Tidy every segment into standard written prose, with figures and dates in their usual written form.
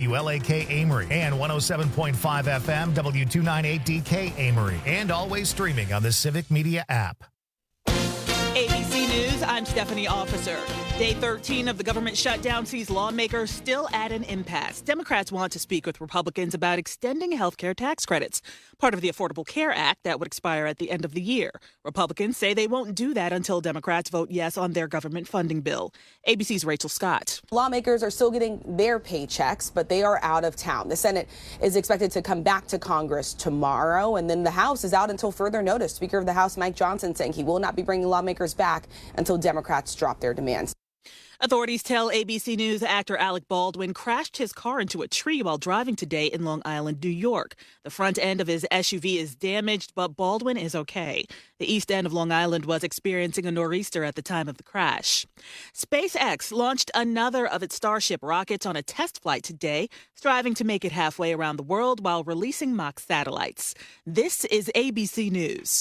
WLAK Amory, and 107.5 FM W298DK Amory, and always streaming on the Civic Media app. ABC News, I'm Stephanie Officer. Day 13 of the government shutdown sees lawmakers still at an impasse. Democrats want to speak with Republicans about extending health care tax credits, part of the Affordable Care Act that would expire at the end of the year. Republicans say they won't do that until Democrats vote yes on their government funding bill. ABC's Rachel Scott. Lawmakers are still getting their paychecks, but they are out of town. The Senate is expected to come back to Congress tomorrow, and then the House is out until further notice. Speaker of the House Mike Johnson saying he will not be bringing lawmakers back until Democrats drop their demands. Authorities tell ABC News actor Alec Baldwin crashed his car into a tree while driving today in Long Island, New York. The front end of his SUV is damaged, but Baldwin is okay. The east end of Long Island was experiencing a nor'easter at the time of the crash. SpaceX launched another of its Starship rockets on a test flight today, striving to make it halfway around the world while releasing mock satellites. This is ABC News.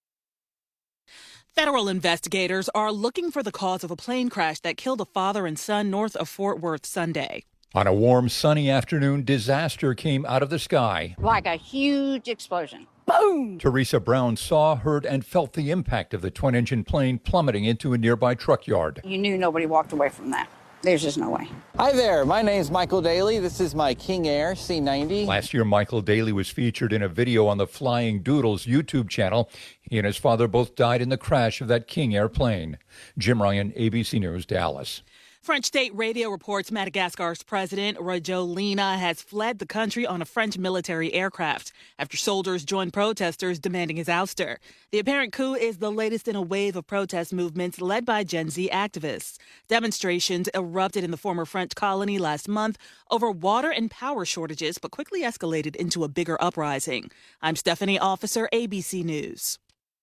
Federal investigators are looking for the cause of a plane crash that killed a father and son north of Fort Worth Sunday. On a warm, sunny afternoon, disaster came out of the sky. Like a huge explosion. Boom! Teresa Brown saw, heard, and felt the impact of the twin-engine plane plummeting into a nearby truck yard. You knew nobody walked away from that. There's just no way. Hi there, my name's Michael Daly. This is my King Air C90. Last year, Michael Daly was featured in a video on the Flying Doodles YouTube channel. He and his father both died in the crash of that King Air plane. Jim Ryan, ABC News, Dallas. French state radio reports Madagascar's president, Rajoelina, has fled the country on a French military aircraft after soldiers joined protesters demanding his ouster. The apparent coup is the latest in a wave of protest movements led by Gen Z activists. Demonstrations erupted in the former French colony last month over water and power shortages, but quickly escalated into a bigger uprising. I'm Stephanie Officer, ABC News.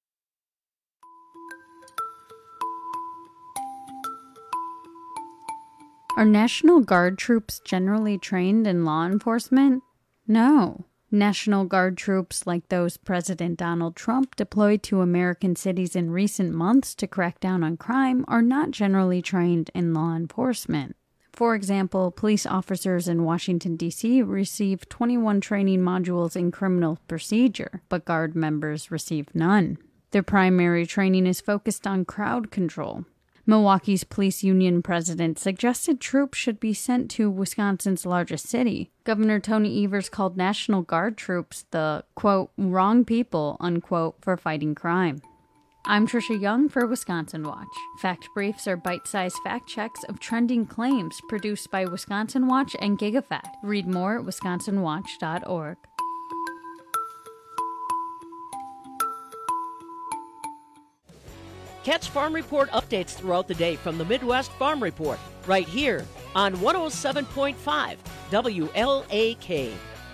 Are National Guard troops generally trained in law enforcement? No. National Guard troops like those President Donald Trump deployed to American cities in recent months to crack down on crime are not generally trained in law enforcement. For example, police officers in Washington, D.C. receive 21 training modules in criminal procedure, but Guard members receive none. Their primary training is focused on crowd control. Milwaukee's police union president suggested troops should be sent to Wisconsin's largest city. Governor Tony Evers called National Guard troops the, quote, wrong people, unquote, for fighting crime. I'm Trisha Young for Wisconsin Watch. Fact Briefs are bite-sized fact checks of trending claims produced by Wisconsin Watch and GigaFact. Read more at wisconsinwatch.org. Catch Farm Report updates throughout the day from the Midwest Farm Report, right here on 107.5 WLAK.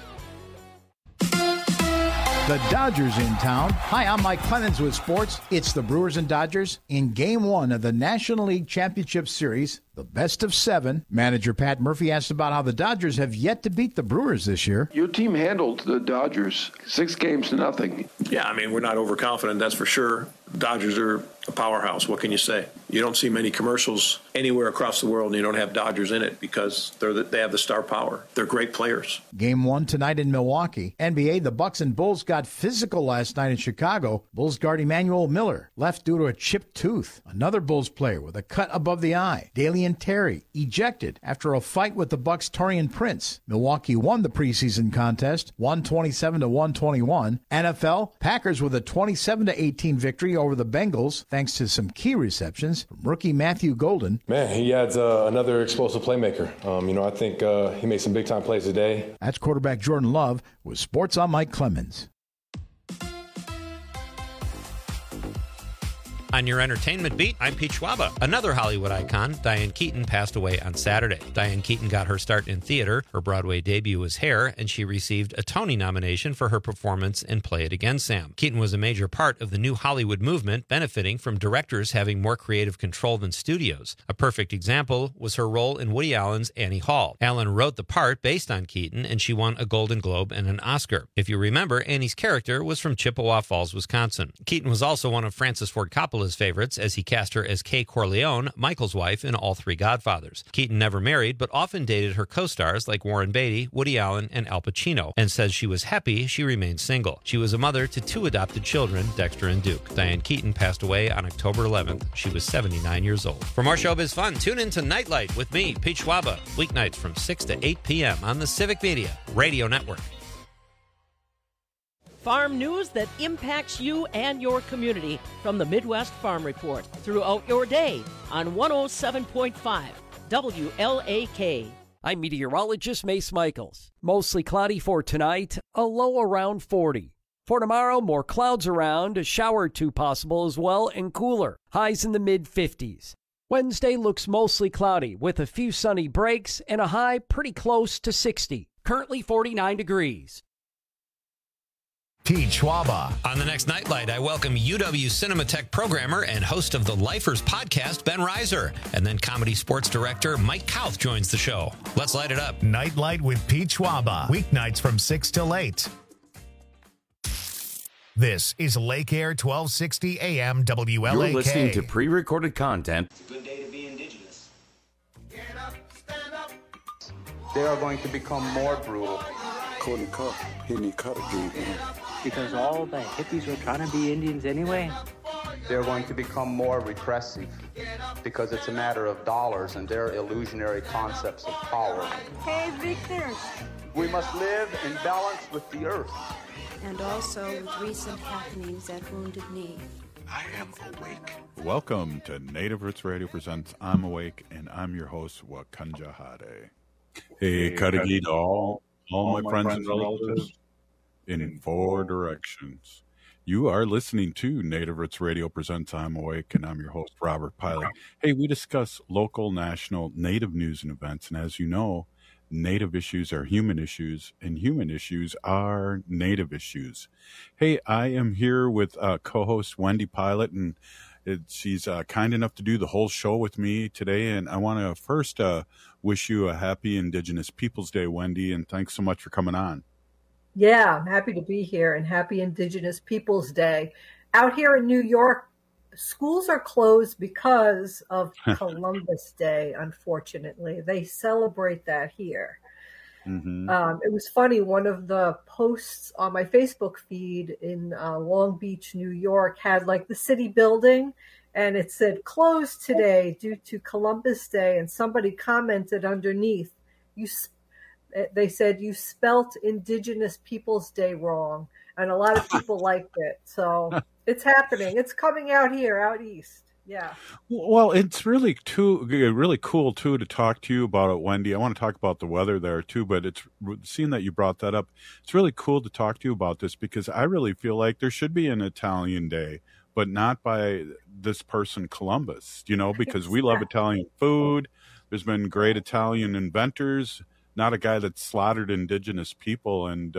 The Dodgers in town. Hi, I'm Mike Clemens with sports. It's the Brewers and Dodgers in Game 1 of the National League Championship Series, the best of 7. Manager Pat Murphy asked about how the Dodgers have yet to beat the Brewers this year. Your team handled the Dodgers 6-0. Yeah, I mean, we're not overconfident, that's for sure. Dodgers are a powerhouse. What can you say? You don't see many commercials anywhere across the world and you don't have Dodgers in it because they have the star power. They're great players. Game 1 tonight in Milwaukee. NBA, the Bucks and Bulls got physical last night in Chicago. Bulls guard Emmanuel Miller left due to a chipped tooth. Another Bulls player with a cut above the eye. Dalian Terry ejected after a fight with the Bucks' Taurean Prince. Milwaukee won the preseason contest, 127-121. NFL, Packers with a 27-18 victory over the Bengals, thanks to some key receptions from rookie Matthew Golden. Man, he adds another explosive playmaker. I think he made some big-time plays today. That's quarterback Jordan Love with Sports on Mike Clemens. On your entertainment beat, I'm Pete Schwaba. Another Hollywood icon, Diane Keaton, passed away on Saturday. Diane Keaton got her start in theater. Her Broadway debut was Hair, and she received a Tony nomination for her performance in Play It Again, Sam. Keaton was a major part of the new Hollywood movement, benefiting from directors having more creative control than studios. A perfect example was her role in Woody Allen's Annie Hall. Allen wrote the part based on Keaton, and she won a Golden Globe and an Oscar. If you remember, Annie's character was from Chippewa Falls, Wisconsin. Keaton was also one of Francis Ford Coppola's his favorites as he cast her as Kay Corleone, Michael's wife, in all three Godfathers. Keaton never married, but often dated her co-stars like Warren Beatty, Woody Allen, and Al Pacino, and says she was happy she remained single. She was a mother to 2 adopted children, Dexter and Duke. Diane Keaton passed away on October 11th. She was 79 years old. For more showbiz fun, tune in to Nightlight with me, Pete Schwaba, weeknights from 6 to 8 p.m. on the Civic Media Radio Network. Farm news that impacts you and your community from the Midwest Farm Report throughout your day on 107.5 WLAK. I'm meteorologist Mace Michaels. Mostly cloudy for tonight, a low around 40. For tomorrow, more clouds around, a shower or two possible as well, and cooler. Highs in the mid-50s. Wednesday looks mostly cloudy with a few sunny breaks and a high pretty close to 60. Currently 49 degrees. Pete Schwaba. On the next Nightlight, I welcome UW Cinematheque programmer and host of the Lifers podcast, Ben Reiser. And then comedy sports director Mike Kauth joins the show. Let's light it up. Nightlight with Pete Schwaba. Weeknights from 6 till 8. This is Lake Air 1260 AM WLAK. You're listening to pre-recorded content. It's a good day to be indigenous. Get up, stand up. They are going to become more brutal. Couldn't cut. He didn't cut again. Because all the hippies were trying to be Indians anyway. They're going to become more repressive because it's a matter of dollars and their illusionary concepts of power. Hey, Victor. We must live in balance with the earth. And also with recent happenings at Wounded Knee. I am awake. Welcome to Native Roots Radio presents I'm Awake, and I'm your host, Wakanja Hade. Hey, Kadagi to all my friends and relatives in 4 directions. You are listening to Native Roots Radio presents I'm Awake, and I'm your host, Robert Pilot. Hey, we discuss local, national, Native news and events, and as you know, Native issues are human issues, and human issues are Native issues. Hey, I am here with co-host Wendy Pilot, and she's kind enough to do the whole show with me today. And I want to first wish you a happy Indigenous Peoples Day, Wendy, and thanks so much for coming on. Yeah, I'm happy to be here, and happy Indigenous Peoples Day. Out here in New York, schools are closed because of Columbus Day, unfortunately. They celebrate that here. Mm-hmm. It was funny, one of the posts on my Facebook feed in Long Beach, New York, had like the city building, and it said, closed today due to Columbus Day, and somebody commented underneath, they said, you spelt Indigenous Peoples Day wrong, and a lot of people liked it. So it's happening. It's coming out here, out east. Yeah. Well, it's really cool too to talk to you about it, Wendy. I want to talk about the weather there too, but it's seeing that you brought that up. It's really cool to talk to you about this because I really feel like there should be an Italian Day, but not by this person Columbus, because we love Italian food. There's been great Italian inventors, not a guy that slaughtered indigenous people and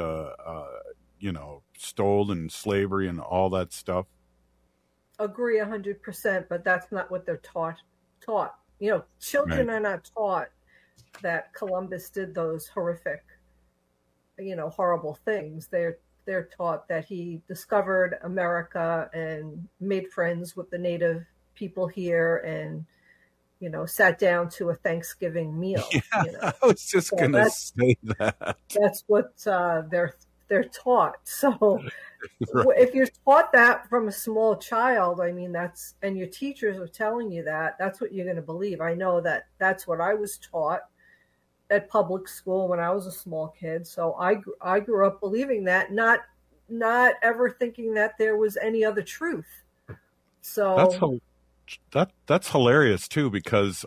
stole and slavery and all that stuff. Agree 100%, but that's not what they're taught. Children are not taught that Columbus did those horrific, horrible things. They're taught that he discovered America and made friends with the native people here and, sat down to a Thanksgiving meal. Yeah, I was just going to say that. That's what they're taught. So right. If you're taught that from a small child, and your teachers are telling you that's what you're going to believe. I know that's what I was taught at public school when I was a small kid. So I grew up believing that, not ever thinking that there was any other truth. So that's hilarious too, because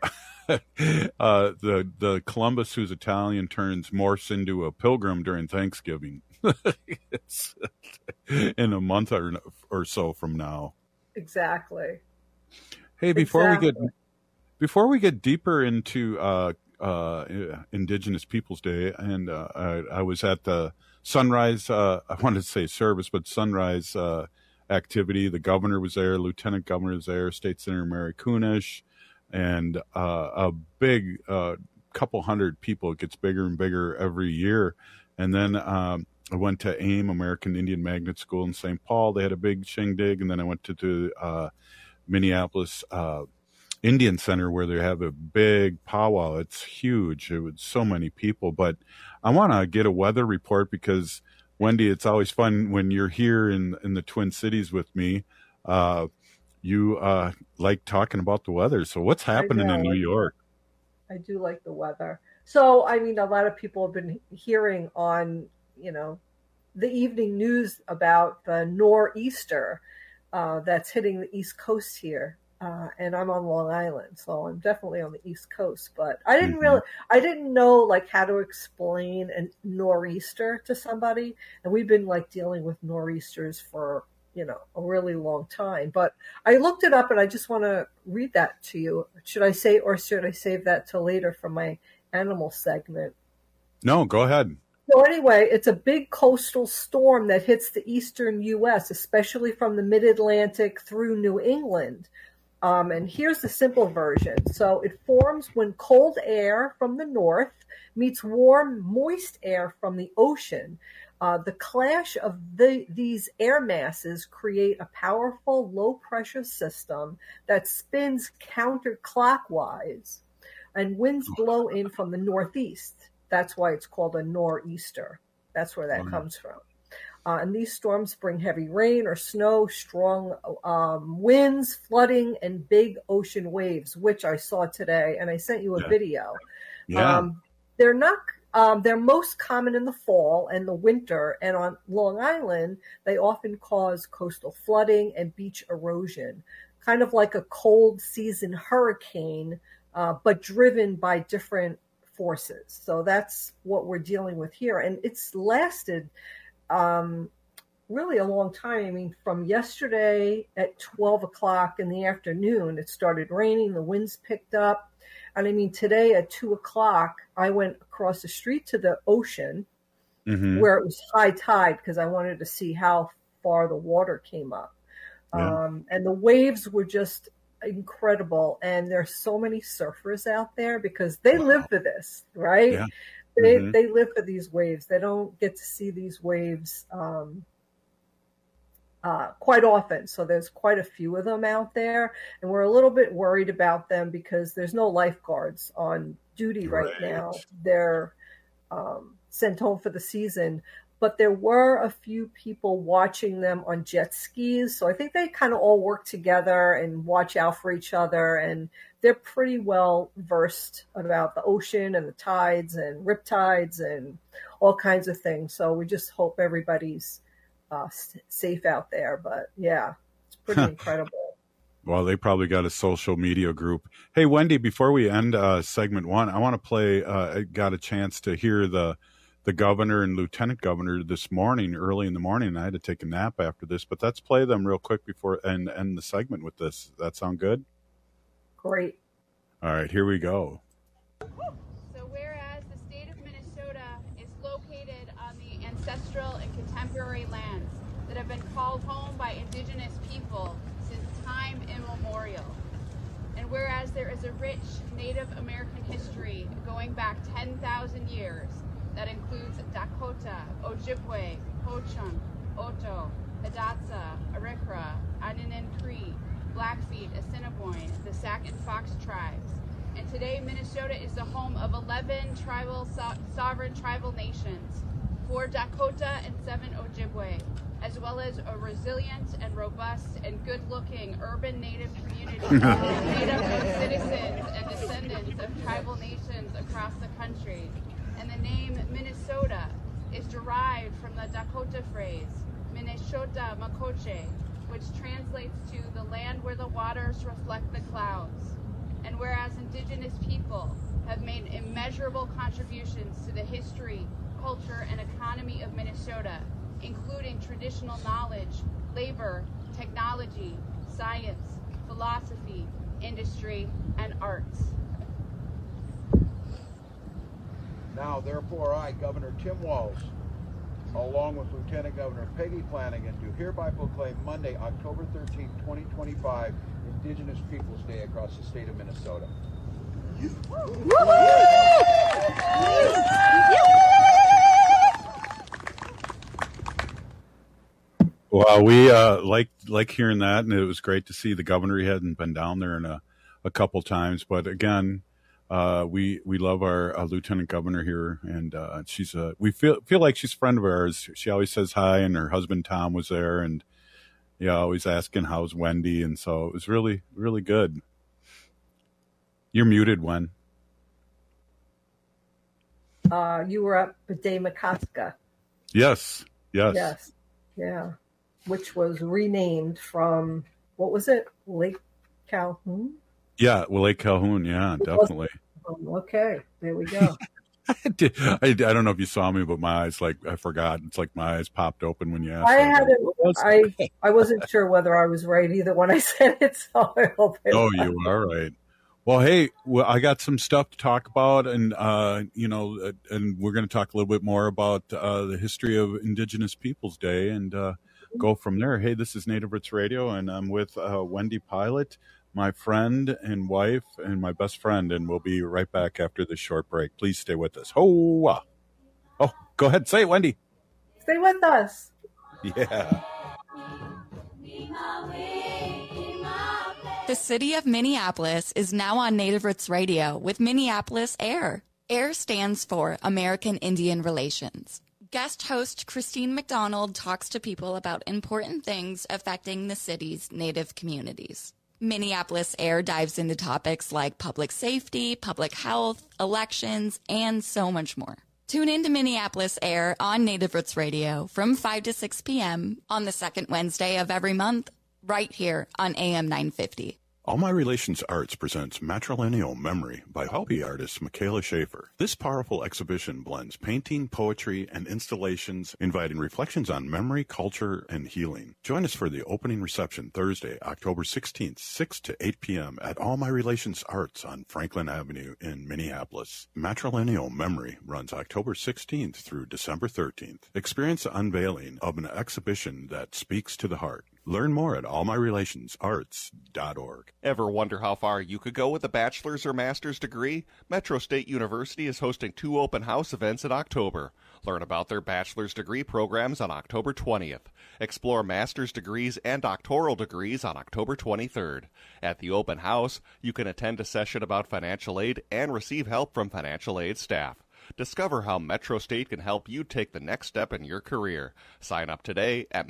the Columbus who's Italian morphs into a pilgrim during Thanksgiving. It's in a month or so from now. Exactly. Hey, before we get deeper into Indigenous Peoples Day, and I was at the sunrise. I wanted to say service, but sunrise activity. The governor was there, Lieutenant Governor was there, State Senator Mary Kunesh, and a big couple hundred people. It gets bigger and bigger every year. And then I went to AIM, American Indian Magnet School in St. Paul. They had a big shindig. And then I went to the Minneapolis Indian Center, where they have a big powwow. It's huge. It was so many people. But I want to get a weather report because, Wendy, it's always fun when you're here in the Twin Cities with me. You like talking about the weather. So what's happening in New York? I do like the weather. So, I mean, a lot of people have been hearing on, the evening news about the nor'easter that's hitting the East Coast here. And I'm on Long Island, so I'm definitely on the East Coast. But I didn't know like how to explain a nor'easter to somebody. And we've been like dealing with nor'easters for, a really long time. But I looked it up and I just want to read that to you. Should I save that till later for my animal segment? No, go ahead. So anyway, it's a big coastal storm that hits the eastern U.S., especially from the mid-Atlantic through New England. And here's the simple version. So it forms when cold air from the north meets warm, moist air from the ocean. The clash of these air masses create a powerful low-pressure system that spins counterclockwise, and winds blow in from the northeast. That's why it's called a nor'easter. That's where that comes from. And these storms bring heavy rain or snow, strong winds, flooding, and big ocean waves, which I saw today. And I sent you a video. Yeah. They're most common in the fall and the winter. And on Long Island, they often cause coastal flooding and beach erosion, kind of like a cold season hurricane, but driven by different forces. So that's what we're dealing with here. And it's lasted really a long time. I mean, from yesterday at 12 o'clock in the afternoon, it started raining, the winds picked up. And I mean, today at 2 o'clock, I went across the street to the ocean where it was high tide because I wanted to see how far the water came up. Yeah. And the waves were just incredible. And there's so many surfers out there because they live for this, right? Yeah. They live for these waves. They don't get to see these waves quite often. So there's quite a few of them out there. And we're a little bit worried about them because there's no lifeguards on duty right now. They're sent home for the season. But there were a few people watching them on jet skis. So I think they kind of all work together and watch out for each other. And they're pretty well versed about the ocean and the tides and riptides and all kinds of things. So we just hope everybody's safe out there. But yeah, it's pretty incredible. Well, they probably got a social media group. Hey, Wendy, before we end segment one, I want to play, I got a chance to hear the governor and lieutenant governor this morning, early in the morning, and I had to take a nap after this. But let's play them real quick before and end the segment with this. Does that sound good? Great. All right, here we go. So whereas the state of Minnesota is located on the ancestral and contemporary lands that have been called home by indigenous people since time immemorial, and whereas there is a rich Native American history going back 10,000 years, that includes Dakota, Ojibwe, Ho-Chunk, Oto, Hidatsa, Arikara, Aninin Cree, Blackfeet, Assiniboine, the Sac and Fox tribes. And today, Minnesota is the home of 11 tribal sovereign tribal nations, 4 Dakota and 7 Ojibwe, as well as a resilient and robust and good-looking urban Native community made up of citizens and descendants of tribal nations across the country. And the name Minnesota is derived from the Dakota phrase, Minnesota Makoche, which translates to the land where the waters reflect the clouds. And whereas indigenous people have made immeasurable contributions to the history, culture, and economy of Minnesota, including traditional knowledge, labor, technology, science, philosophy, industry, and arts. Now, therefore, I, Governor Tim Walz, along with Lieutenant Governor Peggy Flanagan, do hereby proclaim Monday, October 13, 2025, Indigenous Peoples Day across the state of Minnesota. Well, we like hearing that, and it was great to see the governor. He hadn't been down there in a couple times, but again, we love our lieutenant governor here, and she's we feel like she's a friend of ours. She always says hi, and her husband Tom was there, and always asking how's Wendy, and so it was really, really good. You're muted, Wen. You were up at Damacoska. Yes. Yes. Yeah. Which was renamed from, what was it? Lake Calhoun? Yeah, well, Lake Calhoun. Yeah, definitely. Okay. There we go. I don't know if you saw me, but my eyes, I forgot. It's like my eyes popped open when you asked. I wasn't sure whether I was right either when I said it, so I hope it was. You are right. Well, hey, I got some stuff to talk about, and and we're going to talk a little bit more about the history of Indigenous Peoples Day, and go from there. Hey, this is Native Roots Radio, and I'm with Wendy Pilot, my friend and wife, and my best friend, and we'll be right back after this short break. Please stay with us. Oh, go ahead, say it, Wendy. Stay with us. Yeah. The city of Minneapolis is now on Native Roots Radio with Minneapolis AIR. AIR stands for American Indian Relations. Guest host Christine McDonald talks to people about important things affecting the city's Native communities. Minneapolis AIR dives into topics like public safety, public health, elections, and so much more. Tune in to Minneapolis AIR on Native Roots Radio from 5 to 6 p.m. on the second Wednesday of every month, right here on AM 950. All My Relations Arts presents Matrilineal Memory by hobby artist Michaela Schaefer. This powerful exhibition blends painting, poetry, and installations, inviting reflections on memory, culture, and healing. Join us for the opening reception Thursday, October 16th, 6 to 8 p.m. at All My Relations Arts on Franklin Avenue in Minneapolis. Matrilineal Memory runs October 16th through December 13th. Experience the unveiling of an exhibition that speaks to the heart. Learn more at allmyrelationsarts.org. Ever wonder how far you could go with a bachelor's or master's degree? Metro State University is hosting 2 open house events in October. Learn about their bachelor's degree programs on October 20th. Explore master's degrees and doctoral degrees on October 23rd. At the open house, you can attend a session about financial aid and receive help from financial aid staff. Discover how Metro State can help you take the next step in your career. Sign up today at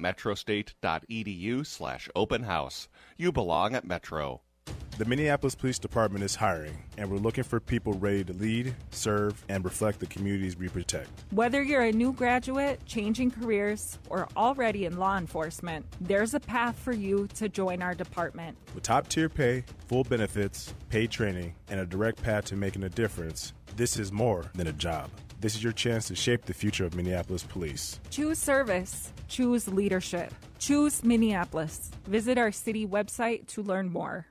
metrostate.edu/open house. You belong at Metro. The Minneapolis Police Department is hiring, and we're looking for people ready to lead, serve, and reflect the communities we protect. Whether you're a new graduate, changing careers, or already in law enforcement, there's a path for you to join our department. With top-tier pay, full benefits, paid training, and a direct path to making a difference, this is more than a job. This is your chance to shape the future of Minneapolis Police. Choose service. Choose leadership. Choose Minneapolis. Visit our city website to learn more.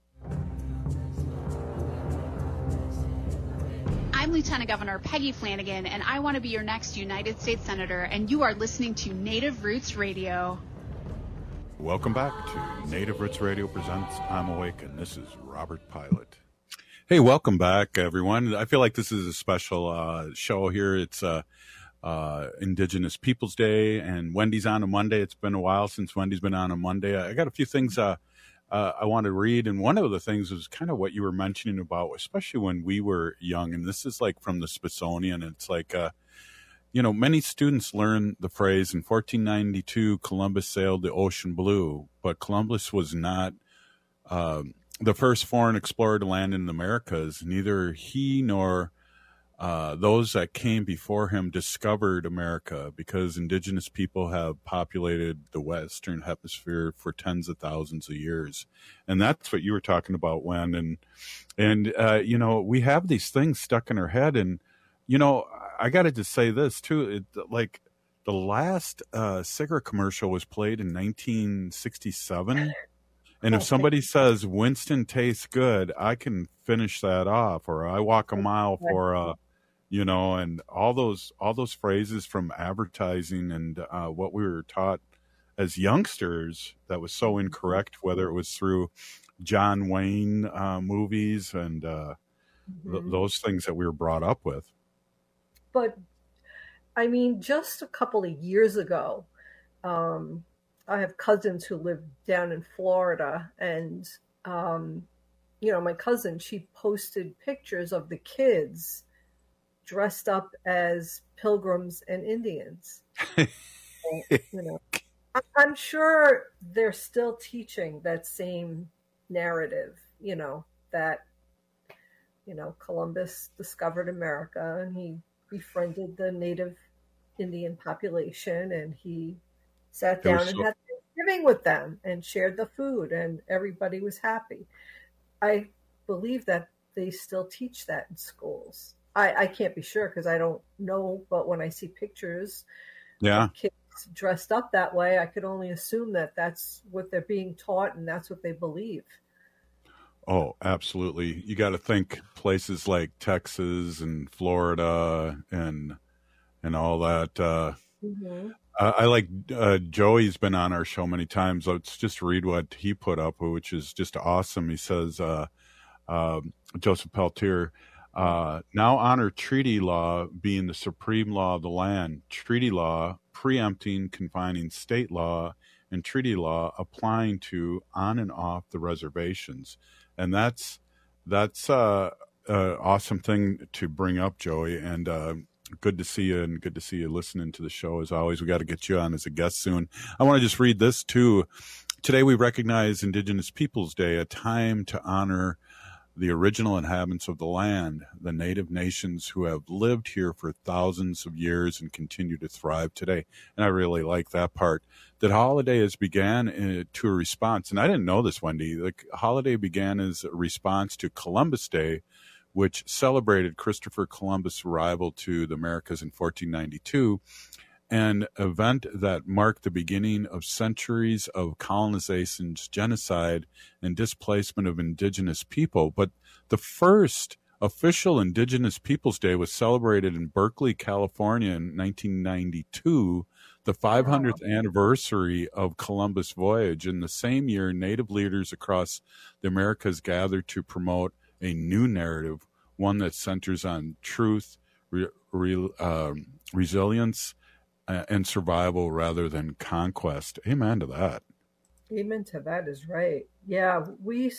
I'm Lieutenant Governor Peggy Flanagan, and I want to be your next United States Senator, and you are listening to Native Roots Radio. Welcome back to Native Roots Radio presents I'm Awake, and this is Robert Pilot. Hey, welcome back, everyone. I feel like this is a special show here. It's Indigenous Peoples Day, and Wendy's on a Monday. It's been a while since Wendy's been on a Monday. I got a few things I want to read, and one of the things was kind of what you were mentioning about, especially when we were young, and this is like from the Smithsonian. It's like, many students learn the phrase, in 1492, Columbus sailed the ocean blue, but Columbus was not the first foreign explorer to land in the Americas. Neither he nor those that came before him discovered America, because indigenous people have populated the Western Hemisphere for tens of thousands of years. And that's what you were talking about, Wen. And we have these things stuck in our head. And, I got to just say this too. Like the last cigarette commercial was played in 1967. And if somebody says Winston tastes good, I can finish that off, or I walk a mile for and all those phrases from advertising and what we were taught as youngsters that was so incorrect, whether it was through John Wayne movies and those things that we were brought up with. but I mean, just a couple of years ago, I have cousins who live down in Florida, and my cousin, she posted pictures of the kids dressed up as pilgrims and Indians. I'm sure they're still teaching that same narrative, that Columbus discovered America and he befriended the native Indian population, and he sat down and had Thanksgiving with them and shared the food, and everybody was happy. I believe that they still teach that in schools. I can't be sure because I don't know, but when I see pictures of kids dressed up that way, I could only assume that that's what they're being taught and that's what they believe. Oh, absolutely. You got to think places like Texas and Florida and all that. I like Joey's been on our show many times. Let's just read what he put up, which is just awesome. He says, Joseph Peltier, now honor treaty law being the supreme law of the land, treaty law preempting, confining state law, and treaty law applying to on and off the reservations. And that's an awesome thing to bring up, Joey. And good to see you, and good to see you listening to the show as always. We got to get you on as a guest soon. I want to just read this too. Today we recognize Indigenous Peoples Day, a time to honor the original inhabitants of the land, the native nations who have lived here for thousands of years and continue to thrive today. And I really like that part. That holiday has began to a response, and I didn't know this, Wendy. The holiday began as a response to Columbus Day, which celebrated Christopher Columbus' arrival to the Americas in 1492, an event that marked the beginning of centuries of colonization, genocide, and displacement of indigenous people. But the first official Indigenous Peoples Day was celebrated in Berkeley, California in 1992, the 500th anniversary of Columbus' voyage. In the same year, Native leaders across the Americas gathered to promote a new narrative, one that centers on truth, resilience, and survival rather than conquest. Amen to that. Amen to that is right. Yeah, with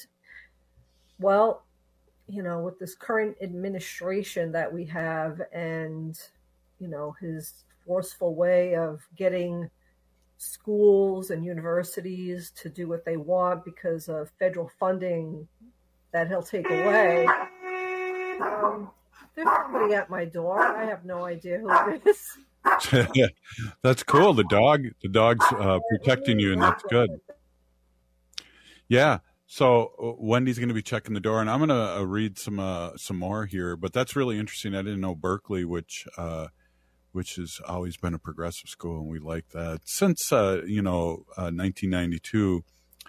this current administration that we have, and, his forceful way of getting schools and universities to do what they want because of federal funding that he'll take away. There's somebody at my door. I have no idea who it is. That's cool. The dog's protecting you, and that's good. Yeah. So Wendy's going to be checking the door, and I'm going to read some more here. But that's really interesting. I didn't know Berkeley, which has always been a progressive school, and we like that. Since 1992,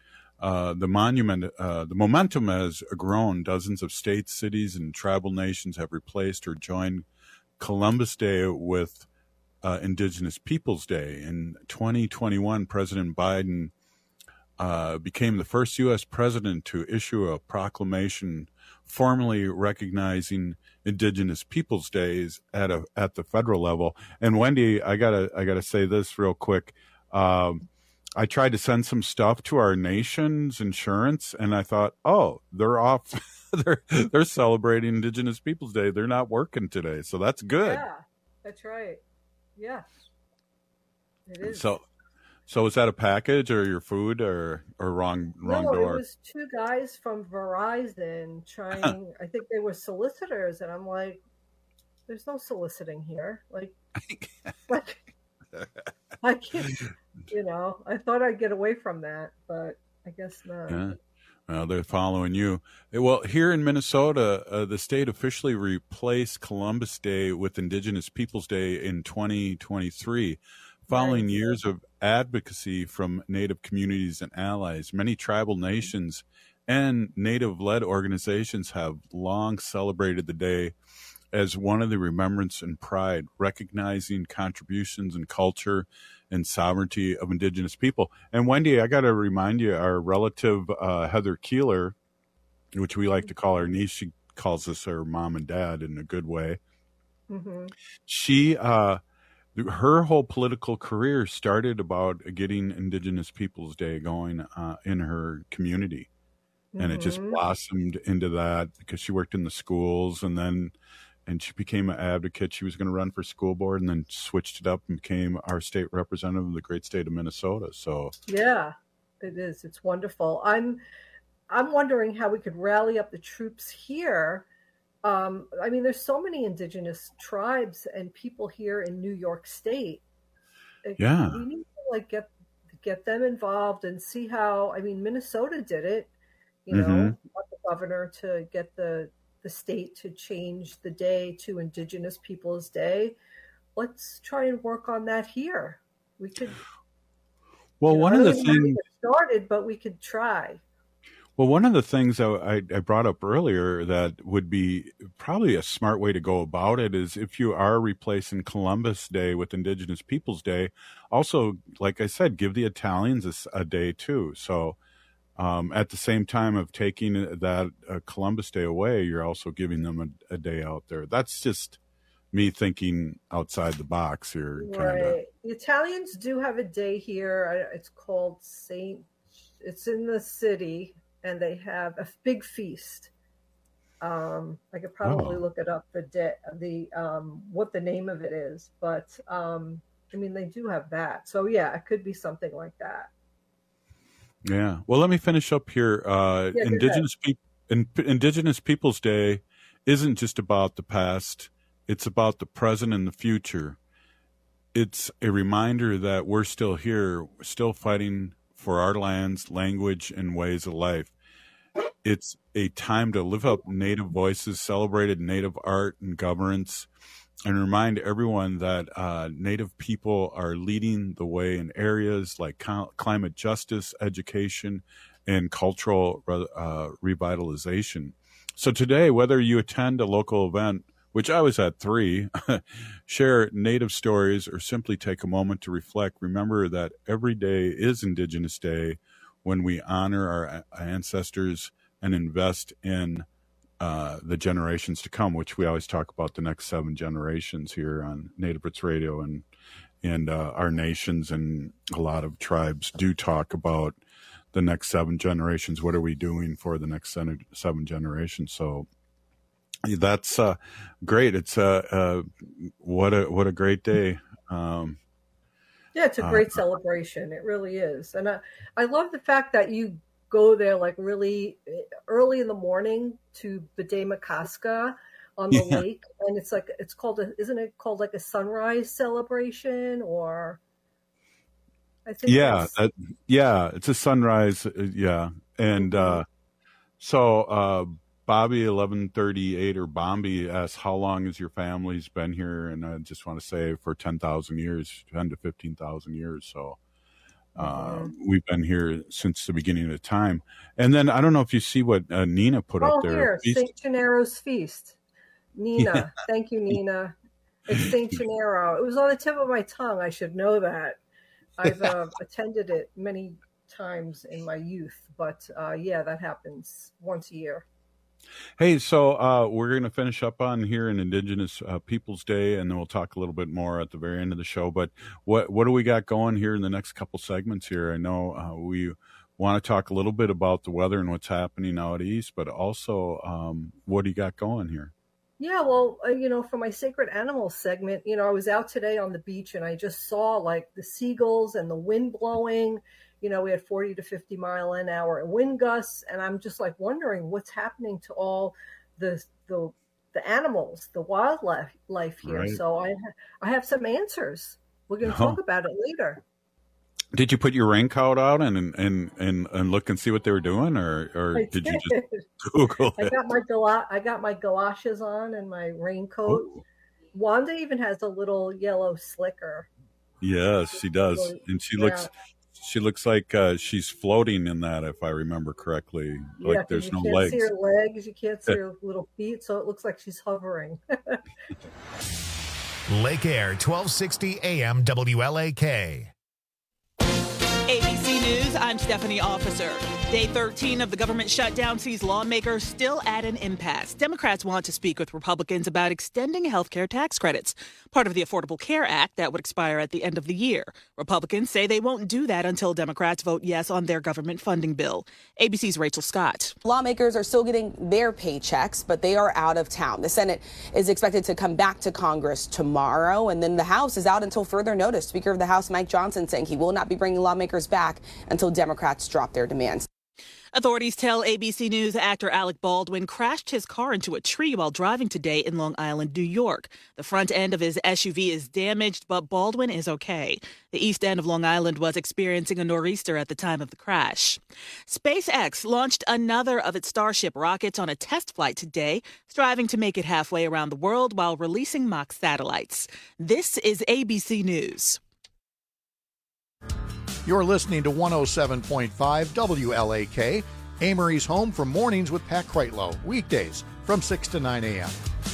the momentum has grown. Dozens of states, cities, and tribal nations have replaced or joined Columbus Day with Indigenous Peoples Day. In 2021, President Biden became the first U.S. president to issue a proclamation formally recognizing Indigenous Peoples Days at the federal level. And Wendy, I gotta say this real quick. I tried to send some stuff to our nation's insurance, and I thought, oh, they're off. they're celebrating Indigenous Peoples Day. They're not working today, so that's good. Yeah, that's right. Yeah, it is. So is that a package or your food or wrong door? No, it was two guys from Verizon trying. I think they were solicitors, and I'm like, "There's no soliciting here." Like I can't. I thought I'd get away from that, but I guess not. Yeah. Well, they're following you. Well, here in Minnesota, the state officially replaced Columbus Day with Indigenous Peoples Day in 2023. Following years of advocacy from Native communities and allies, many tribal nations and Native-led organizations have long celebrated the day as one of the remembrance and pride, recognizing contributions and culture and sovereignty of Indigenous people. And Wendy, I got to remind you, our relative Heather Keeler, which we like to call our niece, she calls us her mom and dad in a good way. Mm-hmm. She, her whole political career started about getting Indigenous Peoples Day going in her community. And it just blossomed into that because she worked in the schools and she became an advocate. She was going to run for school board and then switched it up and became our state representative of the great state of Minnesota. So yeah, it is. It's wonderful. I'm wondering how we could rally up the troops here. I mean, there's so many Indigenous tribes and people here in New York State. Yeah, we need to get them involved and see how. I mean, Minnesota did it. You know, want the governor to get the state to change the day to Indigenous Peoples Day. Let's try and work on that here. We could. Well, one of the things started, but we could try. Well, one of the things I brought up earlier that would be probably a smart way to go about it is if you are replacing Columbus Day with Indigenous Peoples Day, also, like I said, give the Italians a day too. So. At the same time of taking that Columbus Day away, you're also giving them a day out there. That's just me thinking outside the box here. Right. The Italians do have a day here. It's called it's in the city, and they have a big feast. I could probably look it up, what the name of it is. But, I mean, they do have that. So, yeah, it could be something like that. Yeah. Well, let me finish up here. Indigenous Peoples Day isn't just about the past. It's about the present and the future. It's a reminder that we're still here, we're still fighting for our lands, language, and ways of life. It's a time to lift up Native voices, celebrated Native art and governance, and remind everyone that Native people are leading the way in areas like climate justice, education, and cultural revitalization. So today, whether you attend a local event, which I was at 3, share Native stories, or simply take a moment to reflect, remember that every day is Indigenous Day when we honor our ancestors and invest in the generations to come, which we always talk about the next 7 generations here on Native Roots Radio, and our nations and a lot of tribes do talk about the next 7 generations. What are we doing for the next 7 generations? So that's great. It's what a great day. Yeah, it's a great celebration. It really is, and I love the fact that you go there like really early in the morning to Bedemakaska on the lake, and it's called isn't it called like a sunrise celebration, or I think it's a sunrise, and so Bobby 1138 or Bombi asks, how long has your family's been here? And I just want to say for 10,000 years, 10 to 15,000 years. So we've been here since the beginning of time. And then I don't know if you see what Nina put up there. Here, St. Gennaro's Feast. Nina. Thank you, Nina. It's St. Gennaro. It was on the tip of my tongue. I should know that. I've attended it many times in my youth. But, that happens once a year. Hey, so we're going to finish up on here in Indigenous Peoples Day, and then we'll talk a little bit more at the very end of the show. But what do we got going here in the next couple segments here? I know we want to talk a little bit about the weather and what's happening out east, but also what do you got going here? Yeah, well, for my Sacred Animals segment, I was out today on the beach and I just saw like the seagulls and the wind blowing. We had 40 to 50 mile an hour wind gusts, and I'm just like wondering what's happening to all the animals, the wildlife here. Right. So I have some answers. We're going to talk about it later. Did you put your raincoat out and look and see what they were doing, or did you just Google it? I got my galoshes on and my raincoat. Oh. Wanda even has a little yellow slicker. Yes, she does, and she looks. She looks like she's floating in that, if I remember correctly. Like there's no legs. You can't see her legs. You can't see her little feet, so it looks like she's hovering. Lake Air, 1260 AM WLAK. ABC News, I'm Stephanie Officer. Day 13 of the government shutdown sees lawmakers still at an impasse. Democrats want to speak with Republicans about extending health care tax credits, part of the Affordable Care Act that would expire at the end of the year. Republicans say they won't do that until Democrats vote yes on their government funding bill. ABC's Rachel Scott. Lawmakers are still getting their paychecks, but they are out of town. The Senate is expected to come back to Congress tomorrow, and then the House is out until further notice. Speaker of the House Mike Johnson saying he will not be bringing lawmakers back until Democrats drop their demands. Authorities tell ABC News actor Alec Baldwin crashed his car into a tree while driving today in Long Island, New York. The front end of his SUV is damaged, but Baldwin is okay. The east end of Long Island was experiencing a nor'easter at the time of the crash. SpaceX launched another of its Starship rockets on a test flight today, striving to make it halfway around the world while releasing mock satellites. This is ABC News. You're listening to 107.5 WLAK, Amory's home for mornings with Pat Kreitlow, weekdays from 6 to 9 a.m.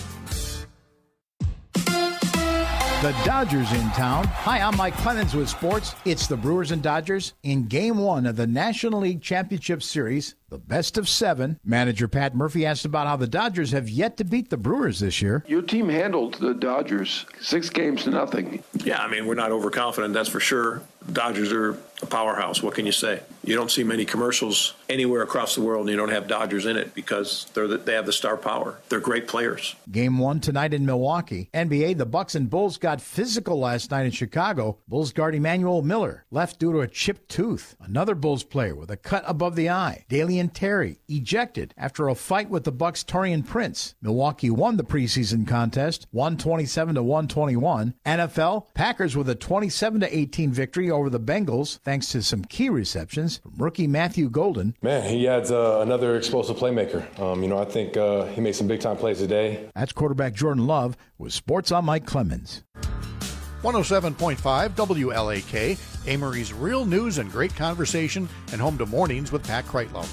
The Dodgers in town. Hi, I'm Mike Clemens with sports. It's the Brewers and Dodgers in Game 1 of the National League Championship Series, the best of 7. Manager Pat Murphy asked about how the Dodgers have yet to beat the Brewers this year. Your team handled the Dodgers 6-0. Yeah, I mean, we're not overconfident, that's for sure. Dodgers are a powerhouse. What can you say? You don't see many commercials anywhere across the world and you don't have Dodgers in it because they have the star power. They're great players. Game 1 tonight in Milwaukee. NBA, the Bucks and Bulls got physical last night in Chicago. Bulls guard Emmanuel Miller left due to a chipped tooth. Another Bulls player with a cut above the eye, Dalian Terry, ejected after a fight with the Bucks' Taurean Prince. Milwaukee won the preseason contest, 127-121. NFL, Packers with a 27-18 victory over the Bengals, thanks to some key receptions from rookie Matthew Golden. Man, he adds another explosive playmaker. I think he made some big-time plays today. That's quarterback Jordan Love with Sports on Mike Clemens. 107.5 WLAK, Amory's real news and great conversation, and home to mornings with Pat Kreitlow.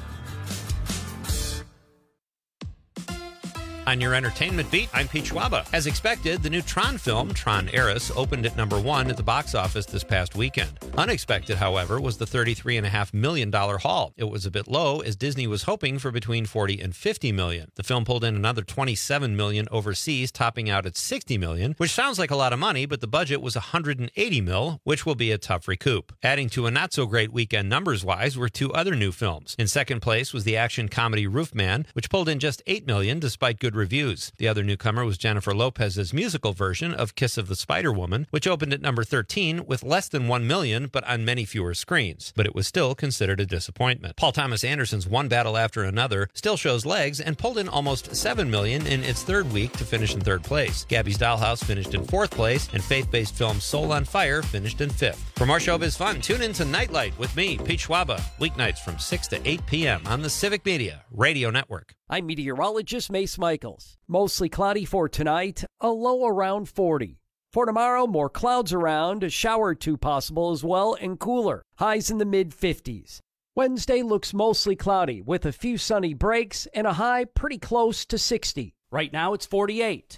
On your entertainment beat, I'm Pete Schwaba. As expected, the new Tron film, Tron Ares, opened at number 1 at the box office this past weekend. Unexpected, however, was the $33.5 million haul. It was a bit low, as Disney was hoping for between $40 and $50 million. The film pulled in another $27 million overseas, topping out at $60 million, which sounds like a lot of money, but the budget was $180 million, which will be a tough recoup. Adding to a not-so-great weekend numbers-wise were 2 other new films. In second place was the action comedy Roofman, which pulled in just $8 million despite good reviews. The other newcomer was Jennifer Lopez's musical version of Kiss of the Spider-Woman, which opened at number 13 with less than $1 million, but on many fewer screens. But it was still considered a disappointment. Paul Thomas Anderson's One Battle After Another still shows legs and pulled in almost $7 million in its third week to finish in third place. Gabby's Dollhouse finished in fourth place, and faith-based film Soul on Fire finished in fifth. For more showbiz fun, tune in to Nightlight with me, Pete Schwaba, weeknights from 6 to 8 p.m. on the Civic Media Radio Network. I'm meteorologist Mace Michaels. Mostly cloudy for tonight, a low around 40. For tomorrow, more clouds around, a shower or two possible as well, and cooler. Highs in the mid-50s. Wednesday looks mostly cloudy with a few sunny breaks and a high pretty close to 60. Right now it's 48.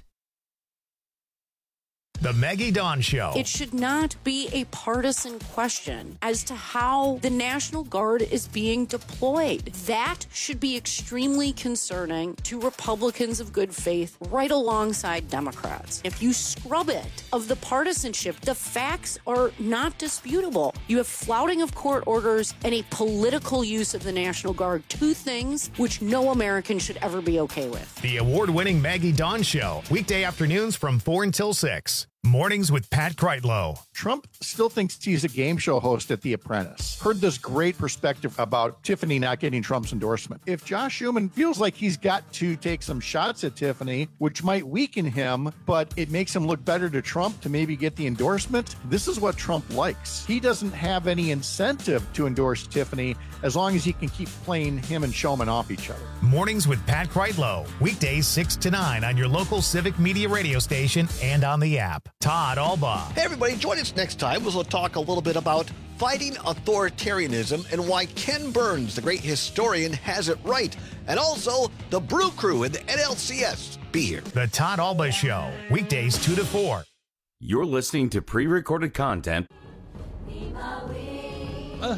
The Maggie Dawn Show. It should not be a partisan question as to how the National Guard is being deployed. That should be extremely concerning to Republicans of good faith right alongside Democrats. If you scrub it of the partisanship, the facts are not disputable. You have flouting of court orders and a political use of the National Guard, 2 things which no American should ever be okay with. The award-winning Maggie Dawn Show, weekday afternoons from 4 until 6. Mornings with Pat Kreitlow. Trump still thinks he's a game show host at The Apprentice. Heard this great perspective about Tiffany not getting Trump's endorsement. If Josh Schumann feels like he's got to take some shots at Tiffany, which might weaken him, but it makes him look better to Trump to maybe get the endorsement, this is what Trump likes. He doesn't have any incentive to endorse Tiffany as long as he can keep playing him and Schumann off each other. Mornings with Pat Kreitlow. Weekdays 6 to 9 on your local Civic Media radio station and on the app. Todd Alba. Hey, everybody, join us next time. We'll talk a little bit about fighting authoritarianism and why Ken Burns, the great historian, has it right. And also the Brew Crew and the NLCS. Be here. The Todd Alba Show. Weekdays 2 to 4. You're listening to pre-recorded content. Oh,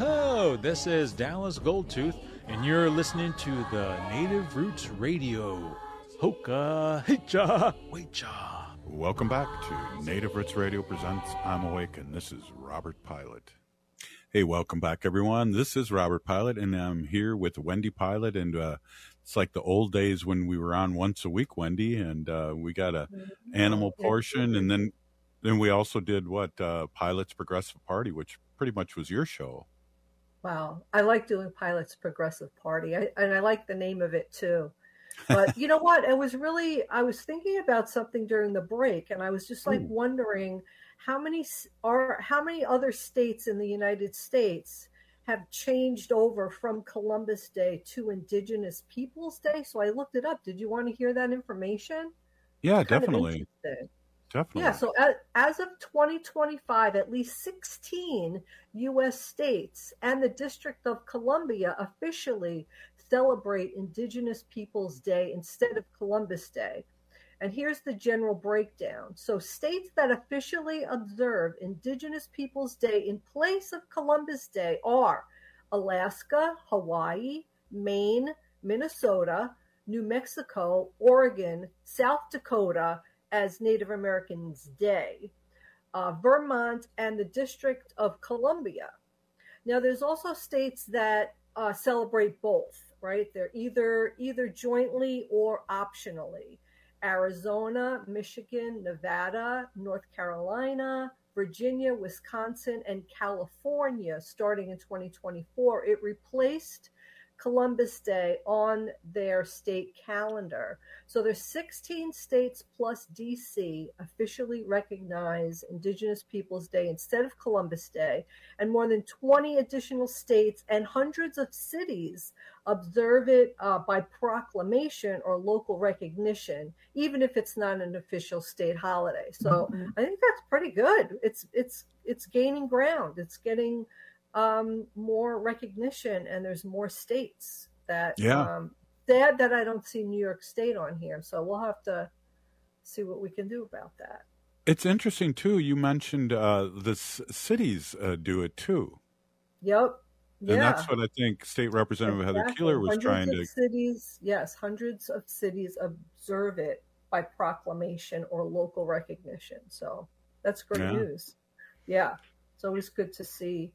Hello, this is Dallas Goldtooth, and you're listening to the Native Roots Radio. Hoka, hicha, wecha. Welcome back to Native Roots Radio presents I'm Awake, and this is Robert Pilot. Hey, welcome back, everyone. This is Robert Pilot, and I'm here with Wendy Pilot, and it's like the old days when we were on once a week, Wendy, and we got a animal portion, and then we also did Pilot's Progressive Party, which pretty much was your show. Wow. I like doing Pilot's Progressive Party. And I like the name of it too. But you know what? I was thinking about something during the break, and I was just like wondering how many other states in the United States have changed over from Columbus Day to Indigenous Peoples Day. So I looked it up. Did you want to hear that information? Yeah, definitely. Definitely. Yeah, so as of 2025, at least 16 U.S. states and the District of Columbia officially celebrate Indigenous Peoples Day instead of Columbus Day. And here's the general breakdown. So states that officially observe Indigenous Peoples Day in place of Columbus Day are Alaska, Hawaii, Maine, Minnesota, New Mexico, Oregon, South Dakota, as Native Americans Day, Vermont, and the District of Columbia. Now, there's also states that celebrate both, right? They're either jointly or optionally. Arizona, Michigan, Nevada, North Carolina, Virginia, Wisconsin, and California, starting in 2024, it replaced Columbus Day on their state calendar. So there's 16 states plus DC officially recognize Indigenous Peoples Day instead of Columbus Day, and more than 20 additional states and hundreds of cities observe it by proclamation or local recognition, even if it's not an official state holiday. So I think that's pretty good. It's gaining ground. It's getting more recognition, and there's more states that sad that I don't see New York State on here, so we'll have to see what we can do about that. It's interesting too, you mentioned the cities do it too. Yep. Yeah. And that's what I think State Representative Heather Keeler was trying to... Hundreds of cities observe it by proclamation or local recognition. So that's great news. Yeah. It's always good to see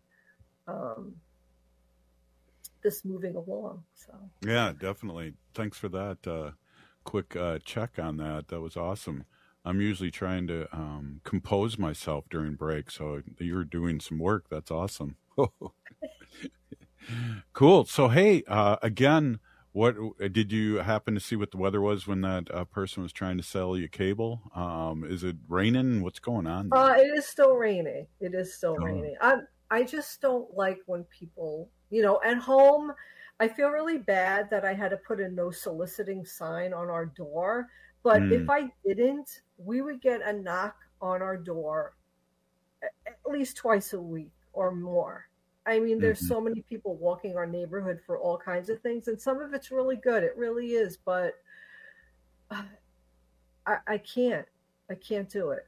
this moving along. So yeah, definitely. Thanks for that quick check on that. That was awesome. I'm usually trying to compose myself during break, so you're doing some work. That's awesome. Cool. So hey, again, what did you happen to see what the weather was when that person was trying to sell you cable? Is it raining? What's going on there? It is still raining. It is still raining. I just don't like when people, at home, I feel really bad that I had to put a no soliciting sign on our door. But if I didn't, we would get a knock on our door at least twice a week or more. I mean, there's so many people walking our neighborhood for all kinds of things, and some of it's really good. It really is, but I can't do it.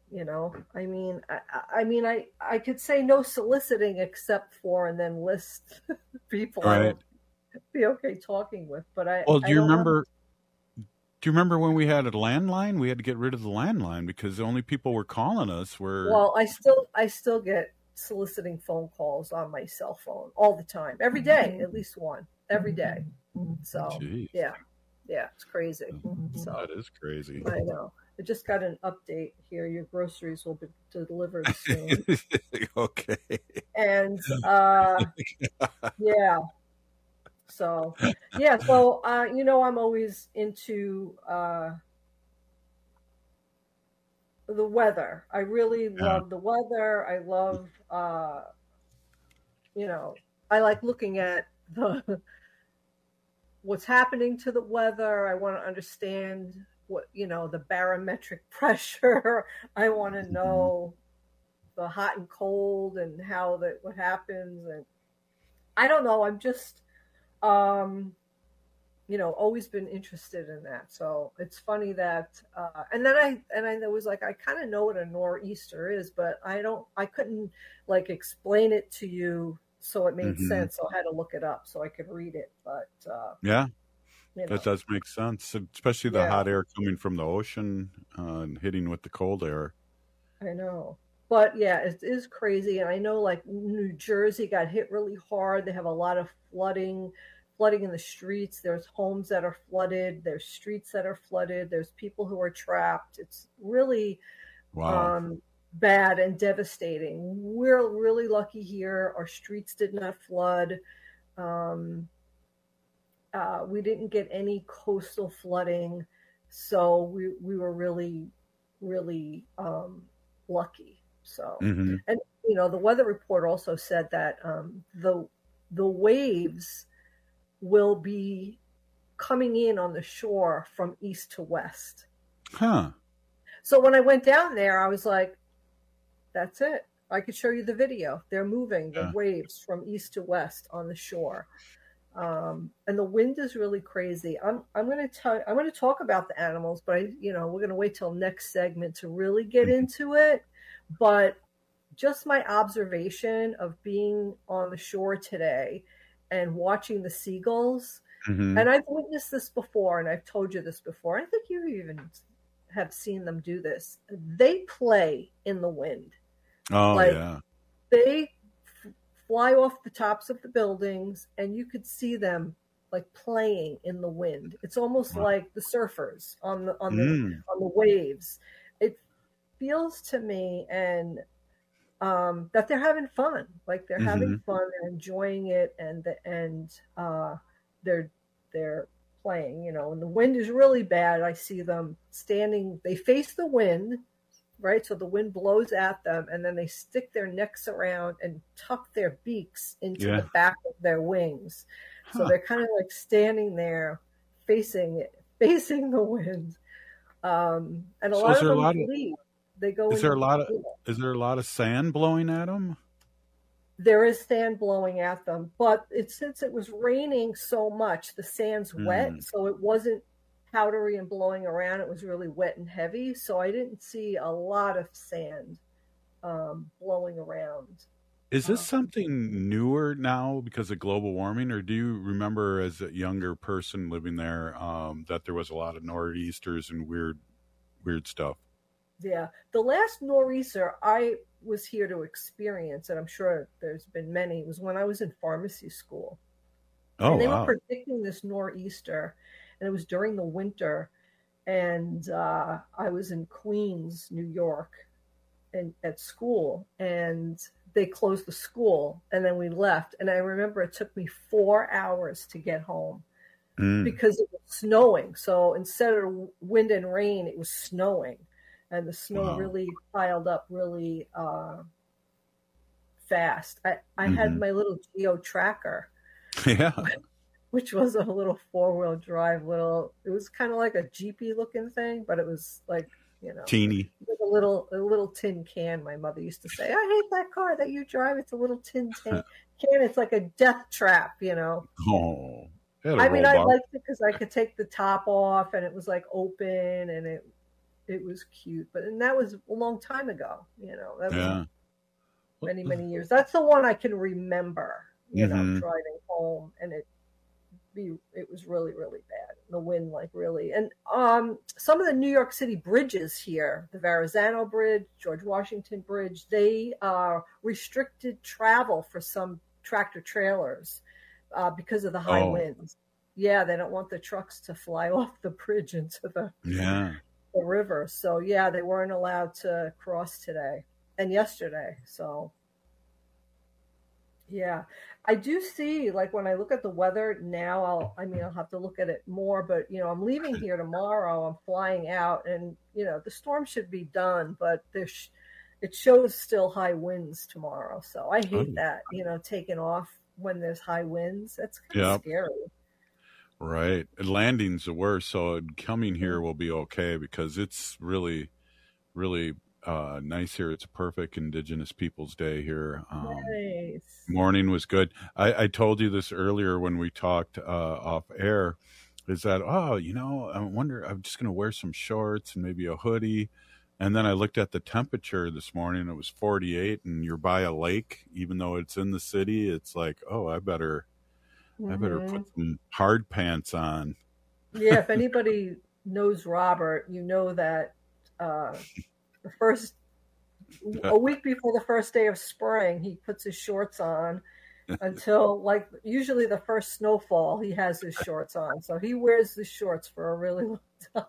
I could say no soliciting except for, and then list people I would be okay talking with. But do you remember? Do you remember when we had a landline? We had to get rid of the landline because the only people were calling us were. Well, I still get soliciting phone calls on my cell phone all the time, every day, at least one every day. So Jeez. yeah, it's crazy. So that is crazy. I know. I just got an update here. Your groceries will be delivered soon. Okay. And yeah. So yeah. So I'm always into the weather. I really love the weather. I love I like looking at what's happening to the weather. I want to understand what the barometric pressure. I want to know the hot and cold and what happens. And I don't know. I'm just always been interested in that. So it's funny that and then I was like, I kind of know what a nor'easter is, but I couldn't like explain it to you so it made sense. So I had to look it up so I could read it. But yeah, you know. that does make sense, especially the hot air coming from the ocean and hitting with the cold air. I know. But yeah, it is crazy. And I know like New Jersey got hit really hard. They have a lot of flooding in the streets. There's homes that are flooded. There's streets that are flooded. There's people who are trapped. It's really bad and devastating. We're really lucky here. Our streets did not flood. We didn't get any coastal flooding. So we were really, really lucky. So, and the weather report also said that the waves will be coming in on the shore from east to west. Huh. So when I went down there, I was like, that's it. I could show you the video. They're moving the waves from east to west on the shore. And the wind is really crazy. I'm going to talk about the animals, but we're going to wait till next segment to really get into it. But just my observation of being on the shore today and watching the seagulls, and I've witnessed this before, and I've told you this before. I think you even have seen them do this. They play in the wind. Oh, yeah. They fly off the tops of the buildings, and you could see them like playing in the wind. It's almost like the surfers on the waves. It feels to me and that they're having fun. Like they're having fun, they're enjoying it, and they're playing. And the wind is really bad. I see them standing. They face the wind, right? So the wind blows at them, and then they stick their necks around and tuck their beaks into the back of their wings. So they're kind of like standing there, facing the wind. And a lot of them leave. They go. Is there a lot of sand blowing at them? There is sand blowing at them, but since it was raining so much, the sand's wet, so it wasn't powdery and blowing around. It was really wet and heavy, so I didn't see a lot of sand blowing around. Is this something newer now because of global warming, or do you remember as a younger person living there that there was a lot of nor'easters and weird stuff? Yeah, the last nor'easter I was here to experience, and I'm sure there's been many, was when I was in pharmacy school. Oh, and they were predicting this nor'easter, and it was during the winter, and I was in Queens, New York, and at school, and they closed the school, and then we left. And I remember it took me 4 hours to get home because it was snowing. So instead of wind and rain, it was snowing. And the snow really piled up really fast. I had my little Geo Tracker, which was a little 4-wheel drive it was kind of like a Jeepy looking thing, but it was like, teeny. A little tin can, my mother used to say. I hate that car that you drive. It's a little tin can. It's like a death trap, Oh. I mean, I liked it because I could take the top off and it was like open and it was cute, and that was a long time ago, that was many, many years. That's the one I can remember, driving home, and it was really, really bad. The wind, really. And some of the New York City bridges here, the Verrazano Bridge, George Washington Bridge, they restricted travel for some tractor trailers because of the high winds. Yeah, they don't want the trucks to fly off the bridge into the river. So they weren't allowed to cross today and yesterday. So I do see, like, when I look at the weather now, I'll have to look at it more, but I'm leaving here tomorrow. I'm flying out, and the storm should be done, but it shows still high winds tomorrow. So I hate that, taking off when there's high winds. That's kind of scary. Right. Landing's the worst, so coming here will be okay because it's really, really nice here. It's a perfect Indigenous Peoples Day here. Nice. Morning was good. I told you this earlier when we talked off air, is that, I wonder, I'm just going to wear some shorts and maybe a hoodie And then I looked at the temperature this morning. It was 48, and you're by a lake. Even though it's in the city, it's like, oh, I better put some hard pants on. Yeah, if anybody knows Robert, you know that a week before the first day of spring, he puts his shorts on until, like, usually the first snowfall, he has his shorts on. So he wears the shorts for a really long time.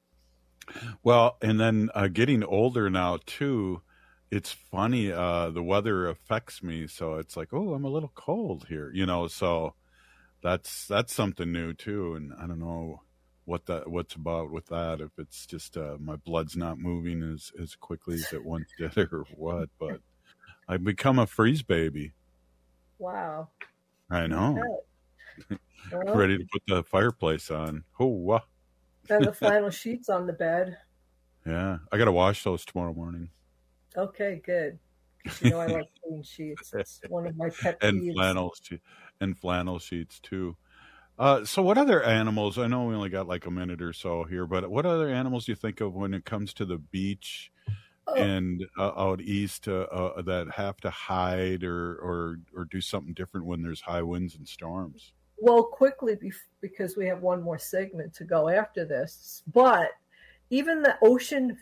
Well, and then getting older now, too, it's funny. The weather affects me. So it's like, oh, I'm a little cold here, so that's something new, too. And I don't know what's about with that, if it's just my blood's not moving as quickly as it once did or what. But I've become a freeze baby. Wow. I know. Well, ready to put the fireplace on. Oh, and the flannel sheets on the bed. Yeah, I got to wash those tomorrow morning. Okay, good. I like clean sheets. It's one of my pet peeves. And flannel sheets too. So what other animals? I know we only got like a minute or so here, but what other animals do you think of when it comes to the beach and out east that have to hide or do something different when there's high winds and storms? Well, quickly, because we have one more segment to go after this, but even the ocean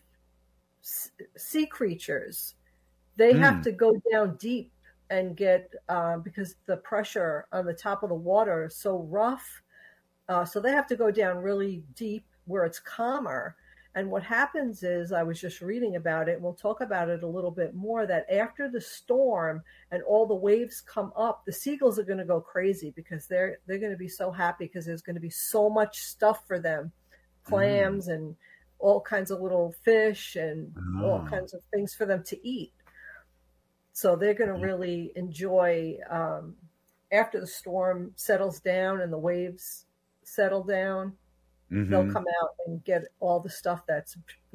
sea creatures, they have to go down deep and get, because the pressure on the top of the water is so rough. So they have to go down really deep where it's calmer. And what happens is, I was just reading about it, and we'll talk about it a little bit more, that after the storm and all the waves come up, the seagulls are going to go crazy because they're going to be so happy because there's going to be so much stuff for them, clams and all kinds of little fish and all kinds of things for them to eat. So they're going to really enjoy, after the storm settles down and the waves settle down, they'll come out and get all the stuff that's,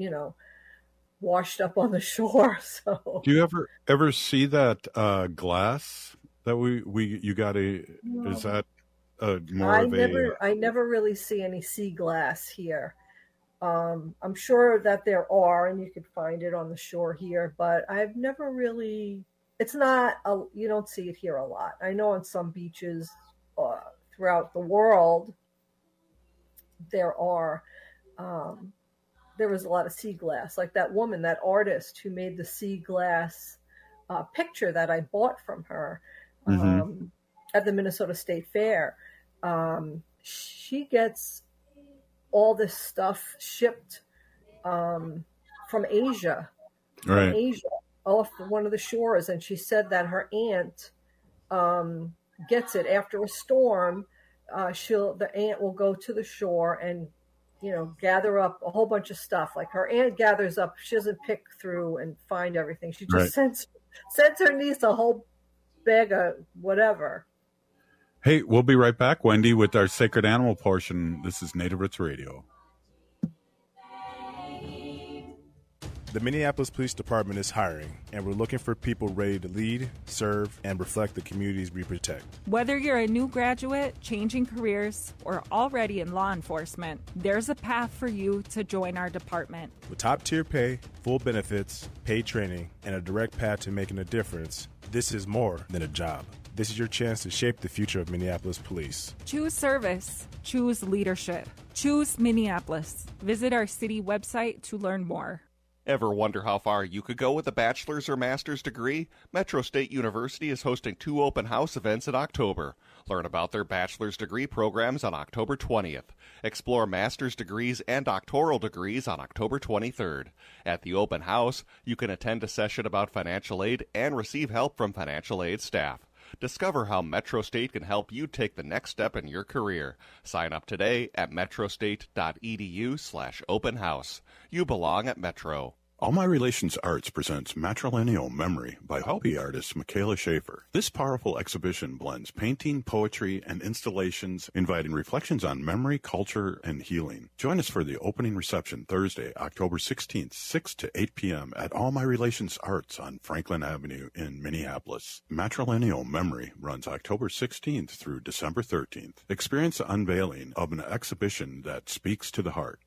washed up on the shore. So, do you ever see that glass that you got is that more of a? I never really see any sea glass here. I'm sure that there are, and you could find it on the shore here, but I've never really. It's not. You don't see it here a lot. I know on some beaches throughout the world, there is a lot of sea glass, like that woman, that artist who made the sea glass picture that I bought from her at the Minnesota State Fair. She gets all this stuff shipped from Asia, off one of the shores, and she said that her aunt gets it after a storm. The aunt will go to the shore and, gather up a whole bunch of stuff. Like her aunt gathers up, she doesn't pick through and find everything. She just sends her niece a whole bag of whatever. Hey, we'll be right back, Wendy, with our Sacred Animal portion. This is Native Roots Radio. The Minneapolis Police Department is hiring, and we're looking for people ready to lead, serve, and reflect the communities we protect. Whether you're a new graduate, changing careers, or already in law enforcement, there's a path for you to join our department. With top-tier pay, full benefits, paid training, and a direct path to making a difference, this is more than a job. This is your chance to shape the future of Minneapolis police. Choose service. Choose leadership. Choose Minneapolis. Visit our city website to learn more. Ever wonder how far you could go with a bachelor's or master's degree? Metro State University is hosting 2 open house events in October. Learn about their bachelor's degree programs on October 20th. Explore master's degrees and doctoral degrees on October 23rd. At the open house, you can attend a session about financial aid and receive help from financial aid staff. Discover how Metro State can help you take the next step in your career. Sign up today at metrostate.edu/open house. You belong at Metro. All My Relations Arts presents Matrilineal Memory by Hopi artist Michaela Schaefer. This powerful exhibition blends painting, poetry, and installations, inviting reflections on memory, culture, and healing. Join us for the opening reception Thursday, October 16th, 6 to 8 p.m. at All My Relations Arts on Franklin Avenue in Minneapolis. Matrilineal Memory runs October 16th through December 13th. Experience the unveiling of an exhibition that speaks to the heart.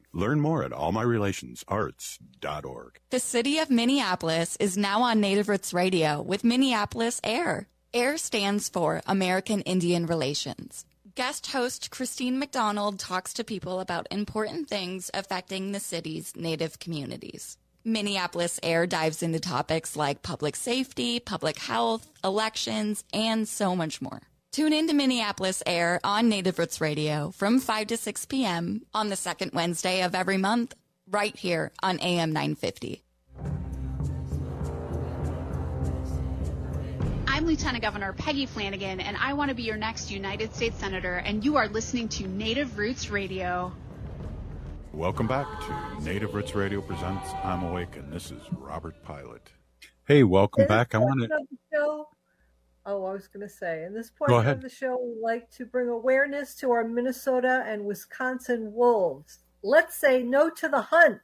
Learn more at allmyrelationsarts.org. The city of Minneapolis is now on Native Roots Radio with Minneapolis AIR. AIR stands for American Indian Relations. Guest host Christine McDonald talks to people about important things affecting the city's Native communities. Minneapolis AIR dives into topics like public safety, public health, elections, and so much more. Tune in to Minneapolis AIR on Native Roots Radio from 5 to 6 p.m. on the second Wednesday of every month, right here on AM 950. I'm Lieutenant Governor Peggy Flanagan, and I want to be your next United States Senator, and you are listening to Native Roots Radio. Welcome back to Native Roots Radio presents I'm Awake, and this is Robert Pilot. Hey, welcome back. I want to... Oh, I was going to say, in this portion of the show, we'd like to bring awareness to our Minnesota and Wisconsin wolves. Let's say no to the hunt.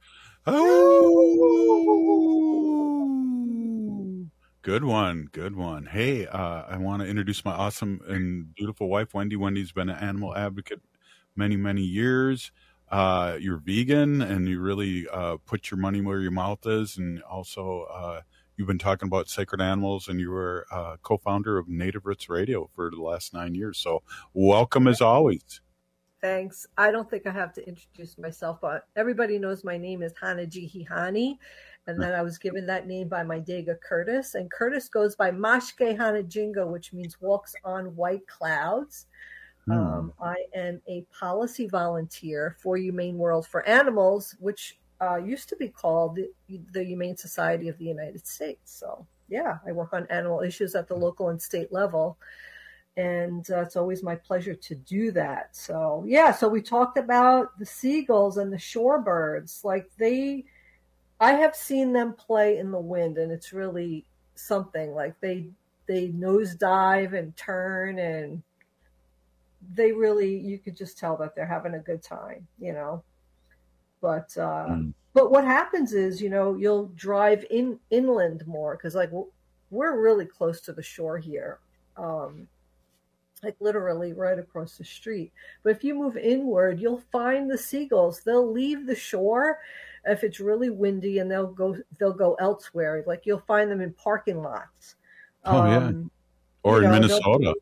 Oh, good one. Good one. Hey, I want to introduce my awesome and beautiful wife, Wendy. Wendy's been an animal advocate many, many years. You're vegan and you really put your money where your mouth is. And also, you've been talking about sacred animals, and you were co-founder of Native Roots Radio for the last 9 years. So welcome as always. Thanks. I don't think I have to introduce myself, but everybody knows my name is Hanajihihani. And then I was given that name by my Dega Curtis. And Curtis goes by Mashke Hanajinga, which means walks on white clouds. I am a policy volunteer for Humane World for Animals, which used to be called the Humane Society of the United States. So, yeah, I work on animal issues at the local and state level. And it's always my pleasure to do that. So, yeah, so we talked about the seagulls and the shorebirds. Like I have seen them play in the wind, and it's really something. Like they nosedive and turn, and they really, you could just tell that they're having a good time, you know. But what happens is, you know, you'll drive inland more because, like, we're really close to the shore here, like literally right across the street. But if you move inward, you'll find the seagulls. They'll leave the shore if it's really windy, and they'll go elsewhere. Like you'll find them in parking lots. Yeah, or in Minnesota.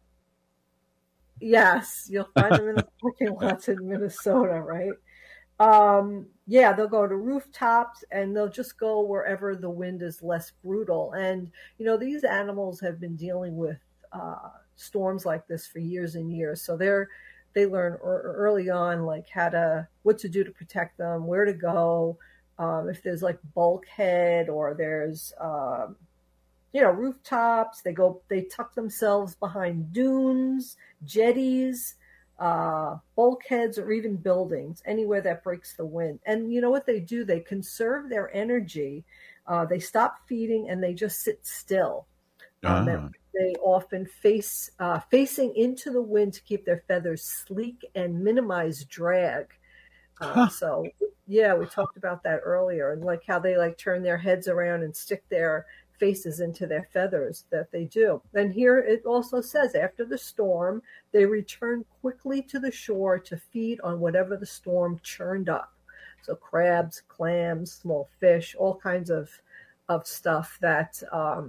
Yes, you'll find them in the parking lots in Minnesota, right? Yeah, they'll go to rooftops, and they'll just go wherever the wind is less brutal. And, you know, these animals have been dealing with storms like this for years and years. So they learn early on, like what to do to protect them, where to go, if there's like bulkhead or there's, rooftops. They tuck themselves behind dunes, jetties, bulkheads, or even buildings, anywhere that breaks the wind. And you know what they do? They conserve their energy. They stop feeding and they just sit still. They often facing into the wind to keep their feathers sleek and minimize drag. So yeah, we talked about that earlier, and like how they like turn their heads around and stick their faces into their feathers that they do. And here it also says after the storm, they return quickly to the shore to feed on whatever the storm churned up. So crabs, clams, small fish, all kinds of stuff that,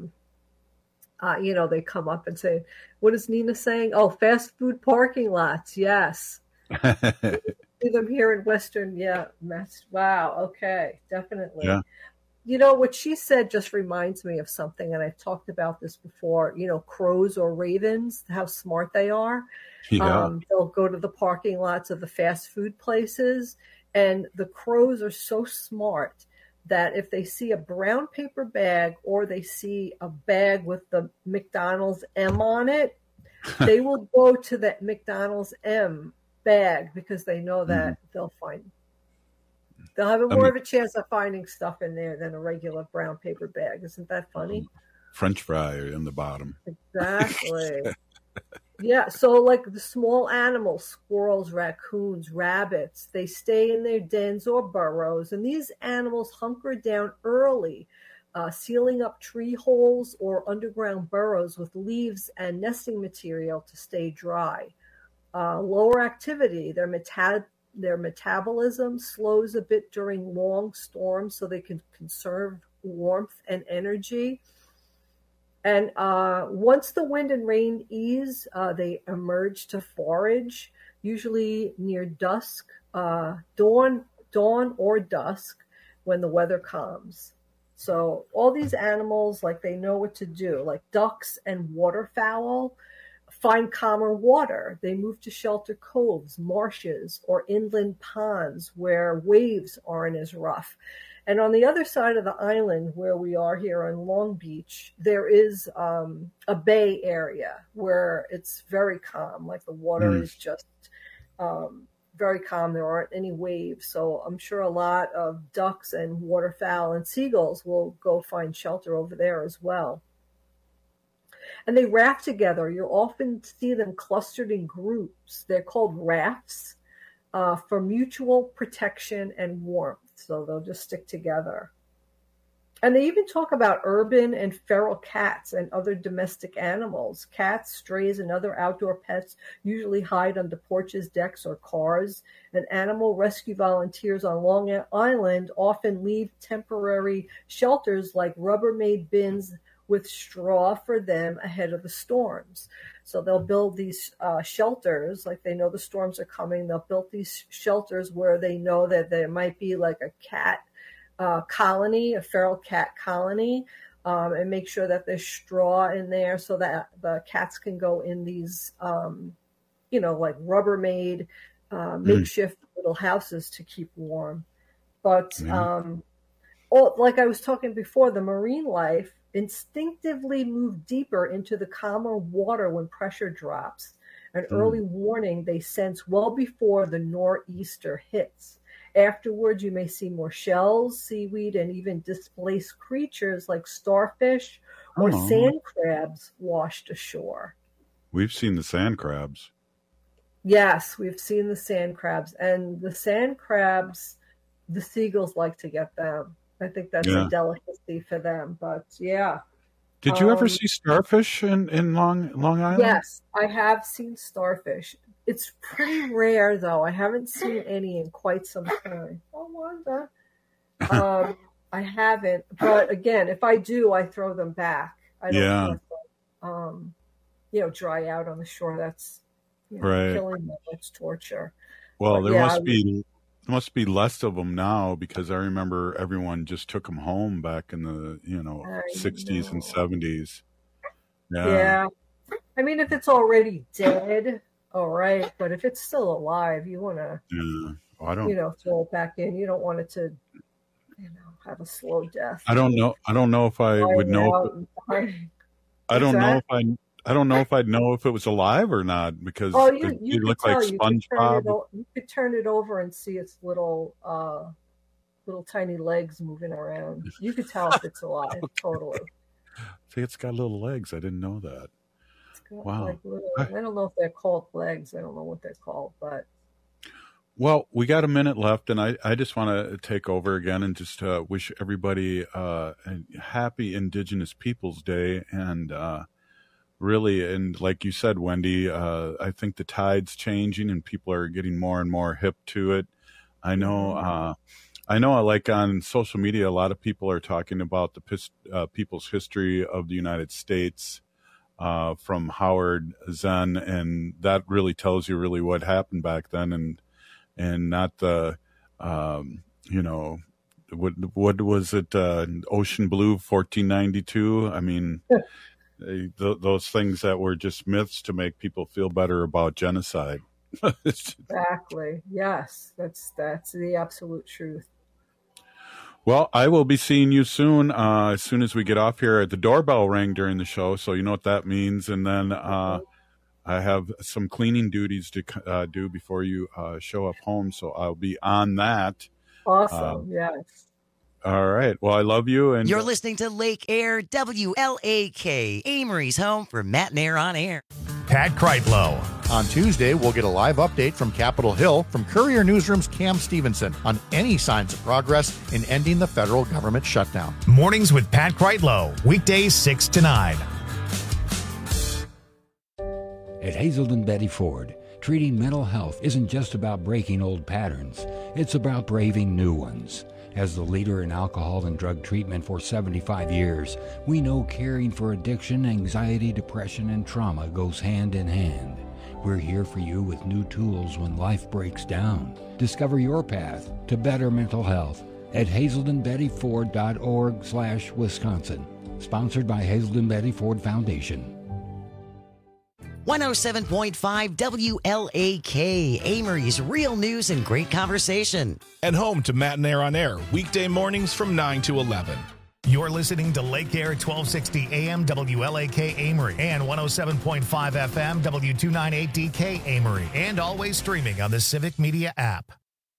they come up and say, what is Nina saying? Oh, fast food parking lots. Yes. See them here in Western. Yeah. Wow. Okay. Definitely. Yeah. You know, what she said just reminds me of something, and I've talked about this before, crows or ravens, how smart they are. Yeah. They'll go to the parking lots of the fast food places, and the crows are so smart that if they see a brown paper bag or they see a bag with the McDonald's M on it, they will go to that McDonald's M bag because they know that they'll have more of a chance of finding stuff in there than a regular brown paper bag. Isn't that funny? French fry in the bottom. Exactly. Yeah. So like the small animals, squirrels, raccoons, rabbits, they stay in their dens or burrows. And these animals hunker down early, sealing up tree holes or underground burrows with leaves and nesting material to stay dry. Lower activity, their Their metabolism slows a bit during long storms so they can conserve warmth and energy. And once the wind and rain ease, they emerge to forage, usually near dusk, dawn or dusk, when the weather calms. So all these animals, like, they know what to do. Like ducks and waterfowl find calmer water. They move to shelter coves, marshes, or inland ponds where waves aren't as rough. And on the other side of the island, where we are here in Long Beach, there is a bay area where it's very calm. Like, the water is just very calm. There aren't any waves. So I'm sure a lot of ducks and waterfowl and seagulls will go find shelter over there as well. And they raft together. You'll often see them clustered in groups. They're called rafts for mutual protection and warmth. So they'll just stick together. And they even talk about urban and feral cats and other domestic animals. Cats, strays, and other outdoor pets usually hide under porches, decks, or cars. And animal rescue volunteers on Long Island often leave temporary shelters like Rubbermaid bins with straw for them ahead of the storms. So they'll build these shelters, like they know the storms are coming. They'll build these shelters where they know that there might be like a cat colony, a feral cat colony, and make sure that there's straw in there so that the cats can go in these, like Rubbermaid makeshift little houses to keep warm. But like I was talking before, the marine life instinctively move deeper into the calmer water when pressure drops. An early warning they sense well before the nor'easter hits. Afterwards, you may see more shells, seaweed, and even displaced creatures like starfish or sand crabs washed ashore. We've seen the sand crabs. Yes, we've seen the sand crabs. And the sand crabs, the seagulls like to get them. I think that's a delicacy for them. But yeah. Did you ever see starfish in Long Island? Yes, I have seen starfish. It's pretty rare, though. I haven't seen any in quite some time. Oh, Wanda. I haven't. But again, if I do, I throw them back. I don't let them, dry out on the shore. That's killing them. That's torture. Well, but there must be less of them now, because I remember everyone just took them home back in the 60s and 70s. Yeah. I mean, if it's already dead, all right. But if it's still alive, you want to, throw it back in. You don't want it to, have a slow death. I don't know if I would know. I don't know if I'd know if it was alive or not, because you look like SpongeBob. You could turn it over and see its little tiny legs moving around. You could tell if it's alive. Totally. See, it's got little legs. I didn't know that. Wow. I don't know if they're called legs. I don't know what they're called, but. Well, we got a minute left, and I just want to take over again and just wish everybody a happy Indigenous Peoples Day. And really, and like you said, Wendy, I think the tide's changing and people are getting more and more hip to it. I know, like on social media, a lot of people are talking about the people's history of the United States from Howard Zinn, and that really tells you really what happened back then, and not the, what was it, Ocean Blue 1492? I mean, those things that were just myths to make people feel better about genocide. Exactly. Yes, that's the absolute truth. Well, I will be seeing you soon. As soon as we get off here, the doorbell rang during the show, so you know what that means. And then I have some cleaning duties to do before you show up home, so I'll be on that. Awesome. Yes. All right. Well, I love you. And you're listening to Lake Air, WLAK, Amory's home for Matt and Air on Air. Pat Kreitlow. On Tuesday, we'll get a live update from Capitol Hill from Courier Newsroom's Cam Stevenson on any signs of progress in ending the federal government shutdown. Mornings with Pat Kreitlow, weekdays 6 to 9. At Hazelden Betty Ford, Treating mental health isn't just about breaking old patterns, it's about braving new ones. As the leader in alcohol and drug treatment for 75 years, we know caring for addiction, anxiety, depression, and trauma goes hand in hand. We're here for you with new tools when life breaks down. Discover your path to better mental health at hazeldenbettyford.org/Wisconsin. Sponsored by Hazelden Betty Ford Foundation. 107.5 WLAK, Amory's real news and great conversation. And home to Matt and Air on Air, weekday mornings from 9 to 11. You're listening to Lake Air 1260 AM WLAK Amory and 107.5 FM W298DK Amory, and always streaming on the Civic Media app.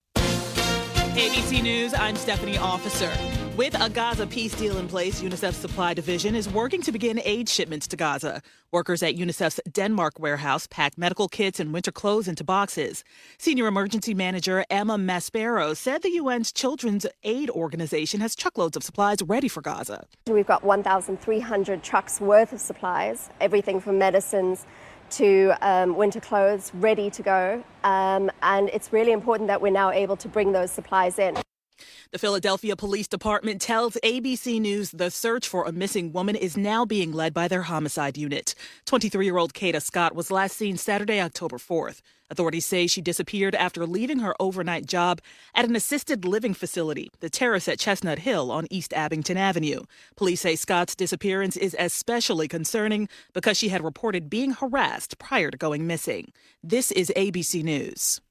ABC News, I'm Stephanie Officer. With a Gaza peace deal in place, UNICEF's supply division is working to begin aid shipments to Gaza. Workers at UNICEF's Denmark warehouse packed medical kits and winter clothes into boxes. Senior Emergency Manager Emma Maspero said the UN's Children's Aid Organization has truckloads of supplies ready for Gaza. We've got 1,300 trucks worth of supplies, everything from medicines to winter clothes ready to go. And it's really important that we're now able to bring those supplies in. The Philadelphia Police Department tells ABC News the search for a missing woman is now being led by their homicide unit. 23-year-old Kata Scott was last seen Saturday, October 4th. Authorities say she disappeared after leaving her overnight job at an assisted living facility, the Terrace at Chestnut Hill on East Abington Avenue. Police say Scott's disappearance is especially concerning because she had reported being harassed prior to going missing. This is ABC News.